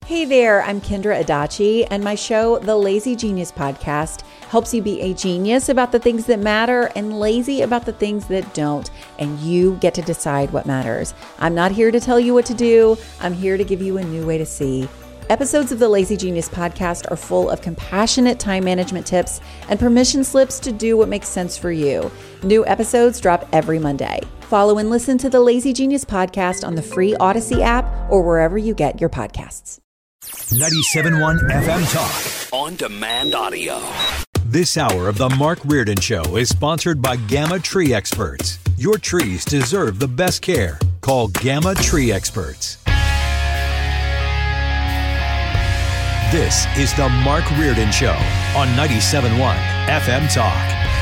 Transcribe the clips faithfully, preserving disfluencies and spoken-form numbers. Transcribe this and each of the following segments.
Hey there, I'm Kendra Adachi, and my show, The Lazy Genius Podcast, helps you be a genius about the things that matter and lazy about the things that don't, and you get to decide what matters. I'm not here to tell you what to do. I'm here to give you a new way to see. Episodes of the Lazy Genius Podcast are full of compassionate time management tips and permission slips to do what makes sense for you. New episodes drop every Monday. Follow and listen to the Lazy Genius Podcast on the free Odyssey app or wherever you get your podcasts. ninety-seven point one F M Talk. On demand audio. This hour of the Mark Reardon Show is sponsored by Gamma Tree Experts. Your trees deserve the best care. Call Gamma Tree Experts. This is the Mark Reardon Show on ninety-seven point one F M Talk.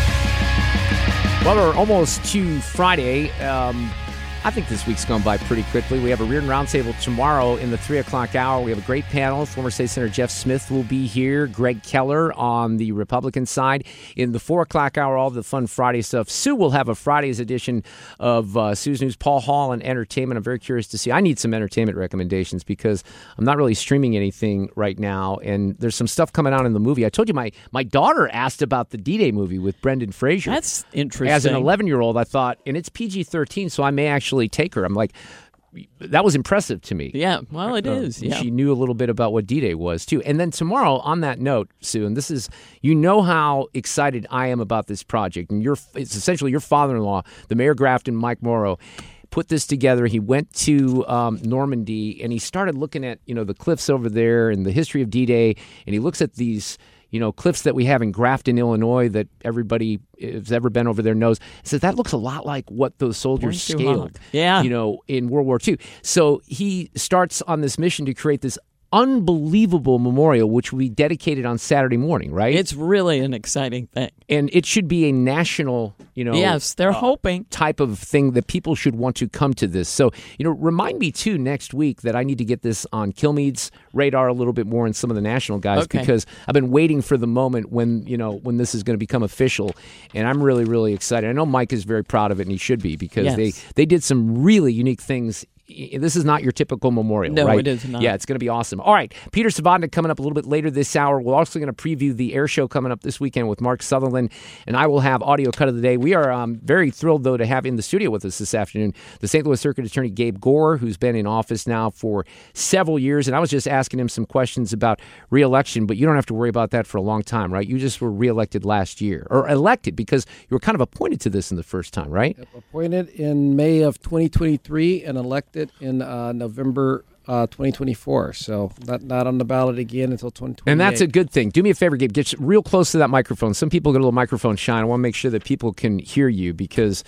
Well, we're almost to Friday. Um, I think this week's gone by pretty quickly. We have a Reardon Roundtable tomorrow in the three o'clock hour. We have a great panel. Former State Senator Jeff Smith will be here. Greg Keller on the Republican side. In the four o'clock hour, all the fun Friday stuff. Sue will have a Friday's edition of uh, Sue's News. Paul Hall and entertainment. I'm very curious to see. I need some entertainment recommendations because I'm not really streaming anything right now. And there's some stuff coming out in the movie. I told you my, my daughter asked about the D-Day movie with Brendan Fraser. That's interesting. As an eleven-year-old, I thought, and it's P G thirteen, so I may actually take her. I'm like, that was impressive to me. Yeah, well, it uh, is. Yeah. She knew a little bit about what D-Day was, too. And then tomorrow, on that note, Sue, and this is, you know how excited I am about this project. And you're, it's essentially your father-in-law, the Mayor Grafton, Mike Morrow, put this together. He went to um, Normandy, and he started looking at, you know, the cliffs over there and the history of D-Day, and he looks at these, you know, cliffs that we have in Grafton, Illinois, that everybody who's ever been over there knows. So that looks a lot like what those soldiers scaled, yeah. you know, in World War Two. So he starts on this mission to create this unbelievable memorial, which we dedicated on Saturday morning, right? It's really an exciting thing. And it should be a national, you know, yes, they're uh, hoping type of thing that people should want to come to this. So, you know, remind me too next week that I need to get this on Kilmeade's radar a little bit more and some of the national guys okay. because I've been waiting for the moment when, you know, when this is going to become official. And I'm really, really excited. I know Mike is very proud of it, and he should be because yes. they, they did some really unique things. This is not your typical memorial, no, right? No, it is not. Yeah, it's going to be awesome. All right, Peter Savodnik coming up a little bit later this hour. We're also going to preview the air show coming up this weekend with Mark Sutherland, and I will have audio cut of the day. We are um, very thrilled, though, to have in the studio with us this afternoon the Saint Louis Circuit Attorney Gabe Gore, who's been in office now for several years, and I was just asking him some questions about re-election, but you don't have to worry about that for a long time, right? You just were re-elected last year, or elected because you were kind of appointed to this in the first time, right? Yep, appointed in May of twenty twenty-three and elected in uh, November uh, twenty twenty-four. So not not on the ballot again until twenty twenty-eight. And that's a good thing. Do me a favor, Gabe. Get real close to that microphone. Some people get a little microphone shine. I want to make sure that people can hear you because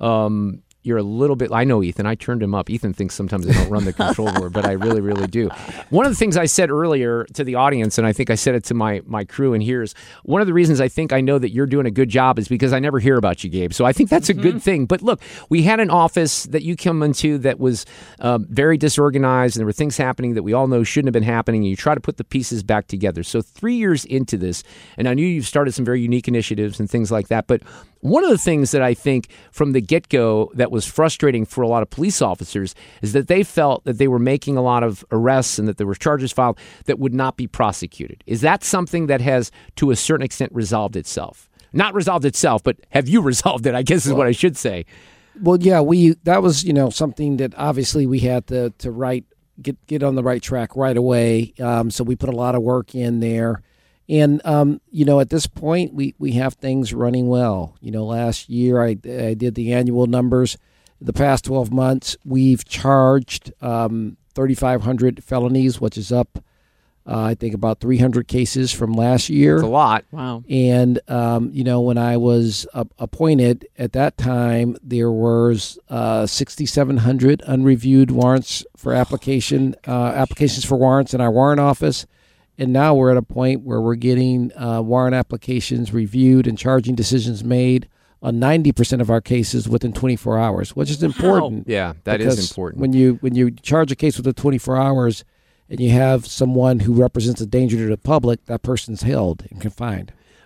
um, you're a little bit, I know Ethan, I turned him up. Ethan thinks sometimes I don't run the control board, but I really, really do. One of the things I said earlier to the audience, and I think I said it to my, my crew in here, is one of the reasons I think I know that you're doing a good job is because I never hear about you, Gabe. So I think that's a mm-hmm. good thing. But look, we had an office that you come into that was uh, very disorganized, and there were things happening that we all know shouldn't have been happening, and you try to put the pieces back together. So three years into this, and I knew you've started some very unique initiatives and things like that, but one of the things that I think from the get-go that was frustrating for a lot of police officers is that they felt that they were making a lot of arrests and that there were charges filed that would not be prosecuted. Is that something that has, to a certain extent, resolved itself? Not resolved itself, but have you resolved it, I guess is well, what I should say. Well, yeah, we that was, you know, something that obviously we had to, to right, get, get on the right track right away. Um, so we put a lot of work in there. And, um, you know, at this point, we, we have things running well. You know, last year I, I did the annual numbers. The past twelve months, we've charged um, thirty-five hundred felonies, which is up, uh, I think, about three hundred cases from last year. That's a lot. Wow. And, um, you know, when I was uh, appointed at that time, there was uh, sixty-seven hundred unreviewed warrants for application, uh, applications for warrants in our warrant office. And now we're at a point where we're getting uh, warrant applications reviewed and charging decisions made on ninety percent of our cases within twenty-four hours, which is important. Wow. Yeah, that is important. When you when you charge a case within twenty-four hours and you have someone who represents a danger to the public, that person's held and confined.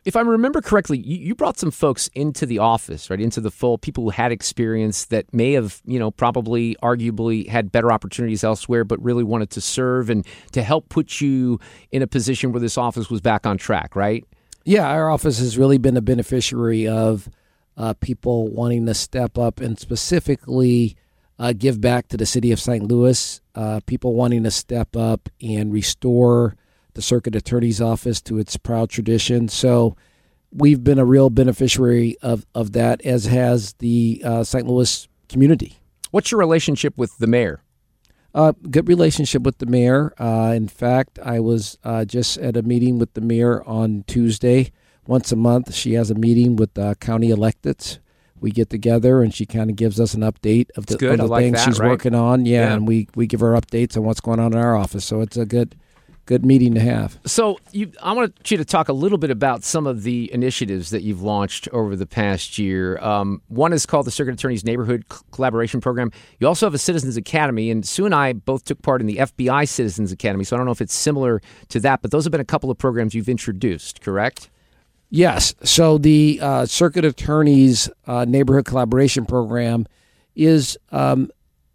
if I remember correctly, you, you brought some folks into the office, right, into the fold, people who had experience that may have, you know, probably arguably had better opportunities elsewhere, but really wanted to serve and to help put you in a position where this office was back on track, right? Yeah, our office has really been a beneficiary of uh, people wanting to step up and specifically uh, give back to the city of Saint Louis, uh, people wanting to step up and restore the Circuit Attorney's Office to its proud tradition. So we've been a real beneficiary of, of that, as has the uh, Saint Louis community. What's your relationship with the mayor? Uh, good relationship with the mayor. Uh, in fact, I was uh, just at a meeting with the mayor on Tuesday. Once a month, she has a meeting with uh, county electeds. We get together, and she kind of gives us an update of the, of the like things that, she's right? working on. Yeah, Yeah, and we, we give her updates on what's going on in our office. So it's a good good meeting to have. So you, I want you to talk a little bit about some of the initiatives that you've launched over the past year. Um, one is called the Circuit Attorney's Neighborhood C- Collaboration Program. You also have a Citizens Academy, and Sue and I both took part in the F B I Citizens Academy, so I don't know if it's similar to that, but those have been a couple of programs you've introduced, correct? Yes. So the uh, Circuit Attorney's uh, Neighborhood Collaboration Program is um,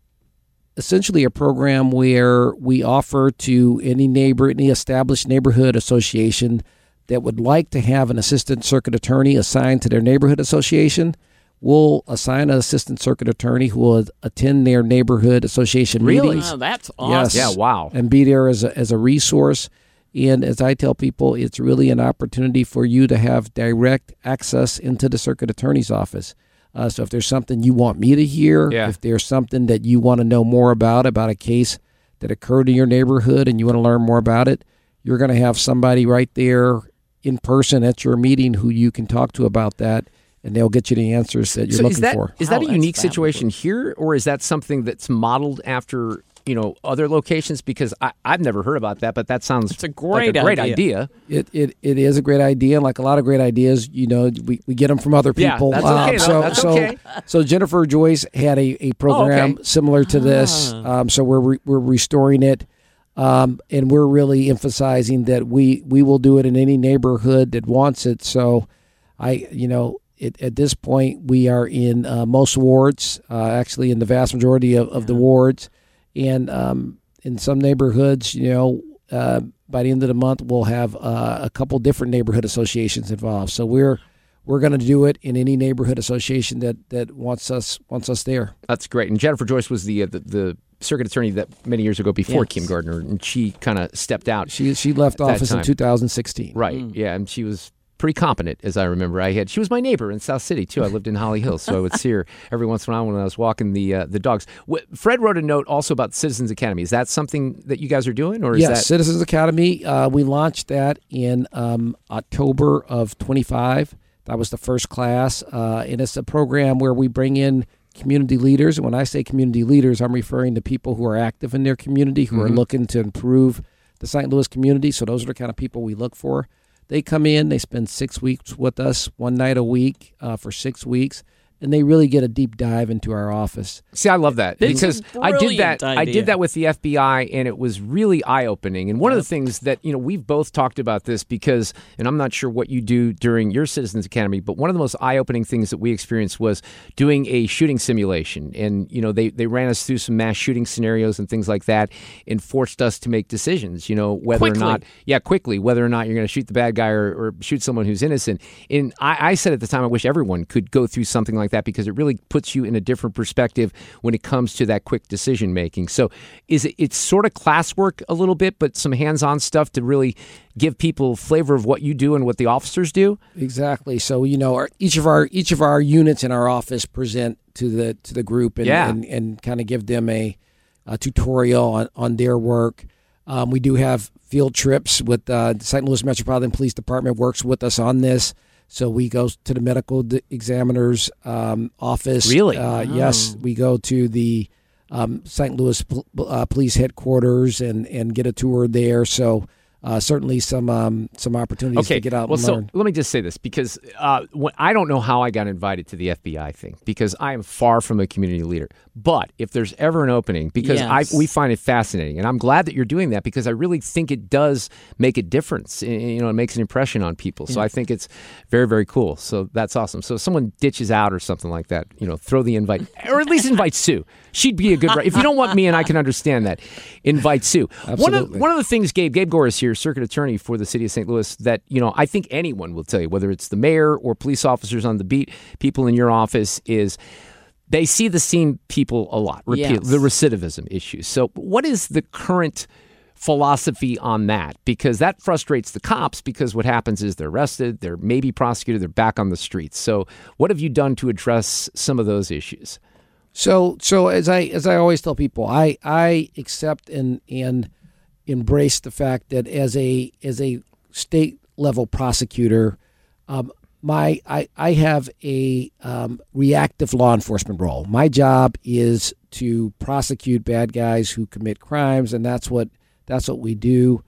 essentially a program where we offer to any neighbor, any established neighborhood association that would like to have an assistant circuit attorney assigned to their neighborhood association. We'll assign an assistant circuit attorney who will attend their neighborhood association Really? meetings. Oh, that's Yes. awesome. Yeah, wow. And be there as a, as a resource. And as I tell people, it's really an opportunity for you to have direct access into the circuit attorney's office. Uh, so if there's something you want me to hear, Yeah. if there's something that you want to know more about, about a case that occurred in your neighborhood and you want to learn more about it, you're going to have somebody right there in person at your meeting who you can talk to about that, and they'll get you the answers that you're so looking is that, for. Is that Oh, a that's unique fabulous. situation here, or is that something that's modeled after, you know, other locations? Because I, I've never heard about that, but that sounds It's a like great a great idea. idea. It, it it is a great idea. Like a lot of great ideas, you know, we, we get them from other Yeah, people. that's okay, though. so That's so okay. so Jennifer Joyce had a, a program Oh, okay. similar to this. Ah. Um, so we're re, we're restoring it, um, and we're really emphasizing that we we will do it in any neighborhood that wants it. So I you know. It, at this point, we are in uh, most wards, uh, actually in the vast majority of, of the wards. And um, in some neighborhoods, you know, uh, by the end of the month, we'll have uh, a couple different neighborhood associations involved. So we're we're going to do it in any neighborhood association that, that wants us wants us there. That's great. And Jennifer Joyce was the uh, the, the circuit attorney that many years ago before Yes. Kim Gardner, and she kind of stepped out. She she left At that office in time. two thousand sixteen. Right. Yeah, and she was pretty competent, as I remember. I had she was my neighbor in South City too. I lived in Holly Hills, so I would see her every once in a while when I was walking the uh, the dogs. What, Fred wrote a note also about Citizens Academy. Is that something that you guys are doing, or is Yes, that Citizens Academy. Uh, we launched that in um, October of twenty-five. That was the first class, uh, and it's a program where we bring in community leaders. And when I say community leaders, I'm referring to people who are active in their community, who are Mhm. looking to improve the Saint Louis community. So those are the kind of people we look for. They come in, they spend six weeks with us, one night a week uh, for six weeks, and they really get a deep dive into our office. See, I love that It's because a I did brilliant that. I idea. did that with the F B I, and it was really eye-opening. And one of the things that you know we've both talked about this because, and I'm not sure what you do during your Citizens Academy, but one of the most eye-opening things that we experienced was doing a shooting simulation. And you know they they ran us through some mass shooting scenarios and things like that, and forced us to make decisions. You know whether Quickly. or not, yeah, quickly whether or not you're going to shoot the bad guy or, or shoot someone who's innocent. And I, I said at the time, I wish everyone could go through something like that because it really puts you in a different perspective when it comes to that quick decision making. So is it it's sort of classwork a little bit, but some hands-on stuff to really give people flavor of what you do and what the officers do? Exactly. So you know, our, each of our each of our units in our office present to the to the group and Yeah. and, and kind of give them a, a tutorial on, on their work. Um, we do have field trips with uh, the Saint Louis Metropolitan Police Department works with us on this. So we go to the medical d- examiner's um, office. Really? Uh, Yes, we go to the um, Saint Louis Pol- uh, Police Headquarters and, and get a tour there. So uh, certainly some um, some opportunities okay. to get out well, and so learn. let me just say this, because uh, when, I don't know how I got invited to the F B I thing, because I am far from a community leader. But if there's ever an opening, because Yes. I we find it fascinating, and I'm glad that you're doing that, because I really think it does make a difference. You know, it makes an impression on people. So Yeah. I think it's very, very cool. So that's awesome. So if someone ditches out or something like that, you know, throw the invite, or at least invite Sue. She'd be a good. If you don't want me, and I can understand that, invite Sue. One of Absolutely. one of the things, Gabe Gabe Gore is here, circuit attorney for the city of Saint Louis, that you know I think anyone will tell you, whether it's the mayor or police officers on the beat, people in your office, is they see the same people a lot. Repeat, Yes. the recidivism issues. So, what is the current philosophy on that? Because that frustrates the cops, because what happens is they're arrested, they're maybe prosecuted, they're back on the streets. So, what have you done to address some of those issues? So, so as I as I always tell people, I I accept and and embrace the fact that as a as a state level prosecutor, um, my I I have a um, reactive law enforcement role. My job is to prosecute bad guys who commit crimes, and that's what that's what we do.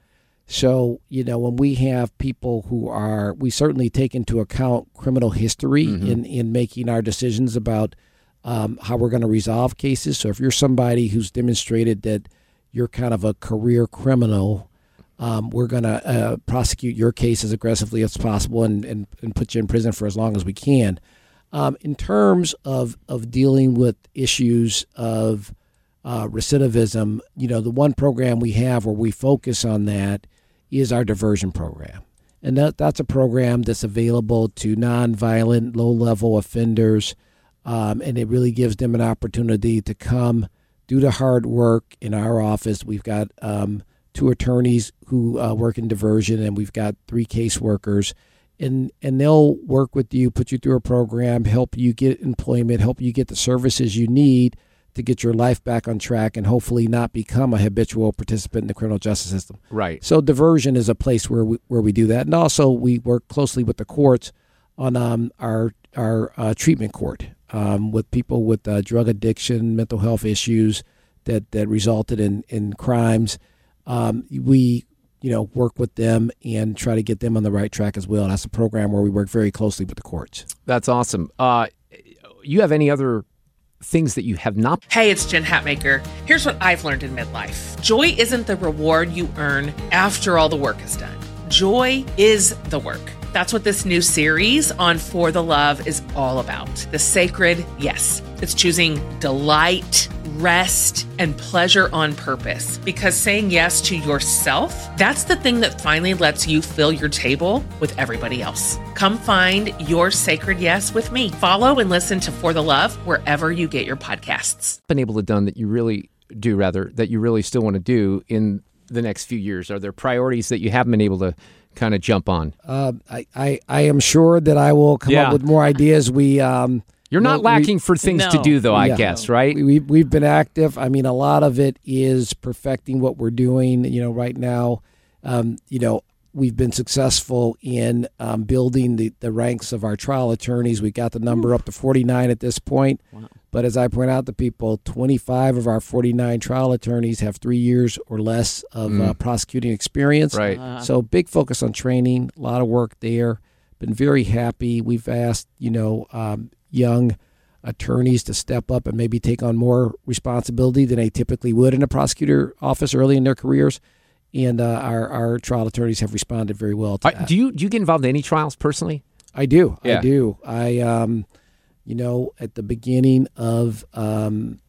So, you know, when we have people who are, we certainly take into account criminal history Mm-hmm. in in making our decisions about Um, how we're going to resolve cases. So if you're somebody who's demonstrated that you're kind of a career criminal, um, we're going to uh, prosecute your case as aggressively as possible and, and, and put you in prison for as long as we can. Um, in terms of, of dealing with issues of uh, recidivism, you know, the one program we have where we focus on that is our diversion program. And that, that's a program that's available to nonviolent, low-level offenders. Um, and it really gives them an opportunity to come do the hard work in our office. We've got um, two attorneys who uh, work in diversion, and we've got three caseworkers. And, and they'll work with you, put you through a program, help you get employment, help you get the services you need to get your life back on track and hopefully not become a habitual participant in the criminal justice system. Right. So diversion is a place where we, where we do that. And also we work closely with the courts on um, our, our uh, treatment court. Um, with people with uh, drug addiction, mental health issues that, that resulted in, in crimes. Um, we, you know, work with them and try to get them on the right track as well. That's a program where we work very closely with the courts. That's awesome. Uh, you have any other things that you have not? Hey, it's Jen Hatmaker. Here's what I've learned in midlife. Joy isn't the reward you earn after all the work is done. Joy is the work. That's what this new series on For the Love is all about. The sacred yes. It's choosing delight, rest, and pleasure on purpose. Because saying yes to yourself, that's the thing that finally lets you fill your table with everybody else. Come find your sacred yes with me. Follow and listen to For the Love wherever you get your podcasts. Been able to done that you really do, rather, that you really still want to do in the next few years? Are there priorities that you haven't been able to kind of jump on? Uh, I, I, I am sure that I will come Yeah. up with more ideas. We um, You're not no, lacking we, for things to No. do, though, I Yeah. guess, right? We, we, we've been active. I mean, a lot of it is perfecting what we're doing. You know, right now, um, you know, we've been successful in um, building the, the ranks of our trial attorneys. We got the number up to forty-nine at this point. Wow. But as I point out to people, twenty-five of our forty-nine trial attorneys have three years or less of Mm. uh, prosecuting experience. Right. Uh, So big focus on training, a lot of work there. Been very happy. We've asked, you know, um, young attorneys to step up and maybe take on more responsibility than they typically would in a prosecutor office early in their careers. And uh, our, our trial attorneys have responded very well to Uh, that. do you do you get involved in any trials personally? I do. Yeah. I do. I, um, you know, at the beginning of um,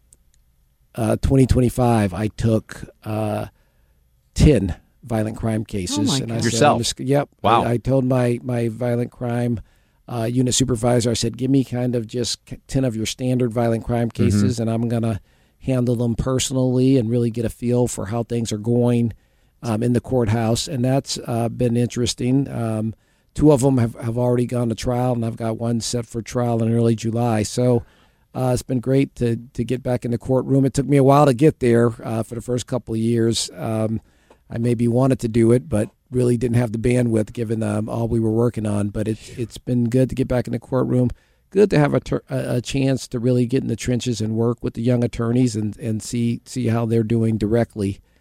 uh, twenty twenty-five, I took uh, ten violent crime cases. Oh, my and I God. said, Yourself? I'm just- yep. Wow. I, I told my, my violent crime uh, unit supervisor, I said, give me kind of just ten of your standard violent crime cases, and I'm going to handle them personally and really get a feel for how things are going um, in the courthouse. And that's uh, been interesting. Um, two of them have, have already gone to trial, and I've got one set for trial in early July. So uh, it's been great to, to get back in the courtroom. It took me a while to get there uh, for the first couple of years. Um, I maybe wanted to do it, but really didn't have the bandwidth given um, all we were working on. But it's it's been good to get back in the courtroom. Good to have a, ter- a a chance to really get in the trenches and work with the young attorneys and, and see see how they're doing directly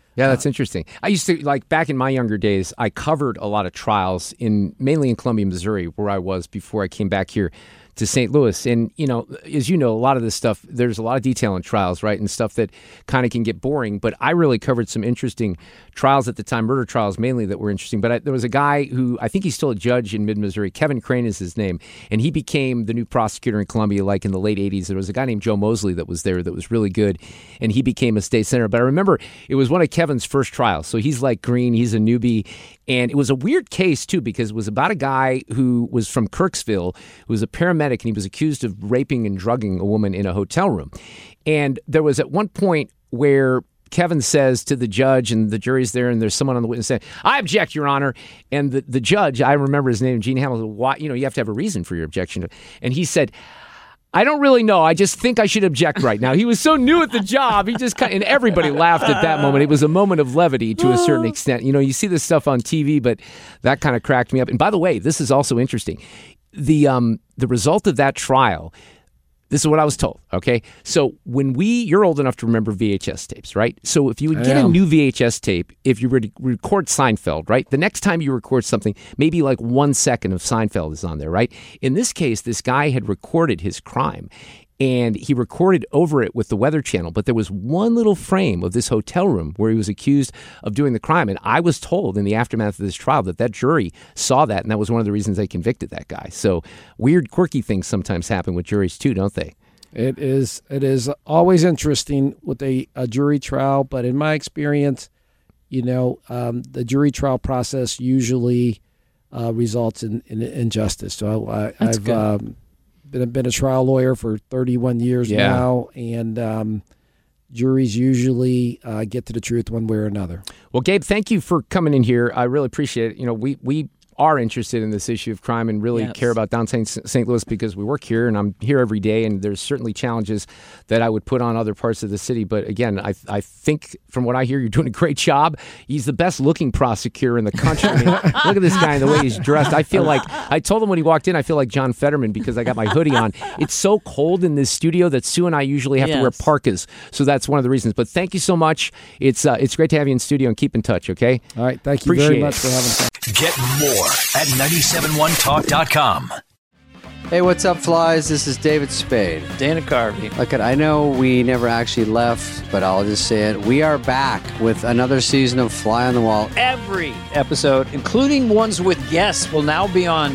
Yeah, that's interesting. I used to, like, back in my younger days, I covered a lot of trials in mainly in Columbia, Missouri, where I was before I came back here to Saint Louis. And, you know, as you know, a lot of this stuff, there's a lot of detail in trials, right? And stuff that kind of can get boring. But I really covered some interesting trials at the time, murder trials mainly, that were interesting. But I, there was a guy who, I think he's still a judge in mid-Missouri. Kevin Crane is his name. And he became the new prosecutor in Columbia, like in the late eighties. There was a guy named Joe Mosley that was there that was really good. And he became a state senator. But I remember it was one of Kevin's first trials. So he's like green. He's a newbie. And it was a weird case, too, because it was about a guy who was from Kirksville, who was a paramedic, and he was accused of raping and drugging a woman in a hotel room. And there was at one point where Kevin says to the judge, and the jury's there, and there's someone on the witness saying, "I object, Your Honor." And the, the judge, I remember his name, Gene Hamilton, why, you know, you have to have a reason for your objection. And he said, "I don't really know. I just think I should object right now." He was so new at the job. He just kind of, and everybody laughed at that moment. It was a moment of levity to a certain extent. You know, you see this stuff on T V, but that kind of cracked me up. And by the way, this is also interesting. The um the result of that trial, this is what I was told, okay? So when we, you're old enough to remember V H S tapes, right? So if you would get a new V H S tape, if you were to record Seinfeld, right? The next time you record something, maybe like one second of Seinfeld is on there, right? In this case, this guy had recorded his crime, and he recorded over it with the Weather Channel, but there was one little frame of this hotel room where he was accused of doing the crime. And I was told in the aftermath of this trial that that jury saw that, and that was one of the reasons they convicted that guy. So weird, quirky things sometimes happen with juries too, don't they? It is It is always interesting with a, a jury trial, but in my experience, you know, um, the jury trial process usually uh, results in, in injustice. So I, That's I've... good. Um, Been, been a trial lawyer for thirty-one years Yeah. now, and um, juries usually uh, get to the truth one way or another. Well, Gabe, thank you for coming in here. I really appreciate it. You know, we we are interested in this issue of crime and really Yes. care about downtown Saint Louis because we work here and I'm here every day, and there's certainly challenges that I would put on other parts of the city. But again, I I think from what I hear, you're doing a great job. He's the best looking prosecutor in the country. I mean, look at this guy and the way he's dressed. I feel like, I told him when he walked in, I feel like John Fetterman because I got my hoodie on. It's so cold in this studio that Sue and I usually have to wear Yes. parkas. So that's one of the reasons. But thank you so much. It's uh, it's great to have you in studio, and keep in touch, okay? All right, thank you Appreciate very much it. for having me. Get more at nine seven one talk dot com. Hey, what's up, flies? This is David Spade. Dana Carvey. Look, I know we never actually left, but I'll just say it. We are back with another season of Fly on the Wall. Every episode, including ones with guests, will now be on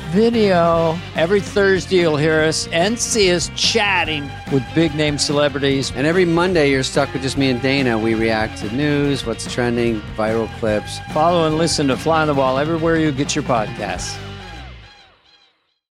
video. Every Thursday, you'll hear us and see us chatting with big-name celebrities. And every Monday, you're stuck with just me and Dana. We react to news, what's trending, viral clips. Follow and listen to Fly on the Wall everywhere you get your podcasts.